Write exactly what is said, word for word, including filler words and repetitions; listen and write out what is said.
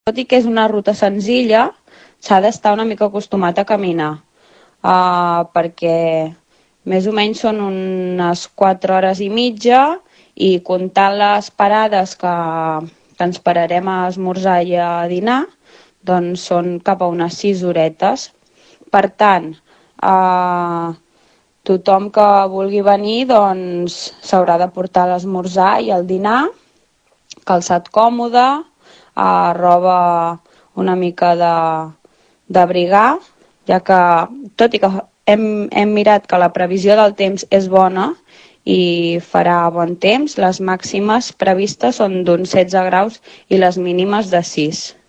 tot i que és una ruta senzilla, s'ha d'estar una mica acostumat a caminar, uh, perquè més o menys són unes quatre hores i mitja i comptant les parades que, que ens pararem a esmorzar i a dinar, doncs són cap a unes sis horetes. Per tant, uh, tothom que vulgui venir doncs, s'haurà de portar l'esmorzar i el dinar, calçat còmode, uh, roba una mica de, d'abrigar, ja que, tot i que hem, hem mirat que la previsió del temps és bona i farà bon temps, les màximes previstes són d'uns setze graus i les mínimes de sis.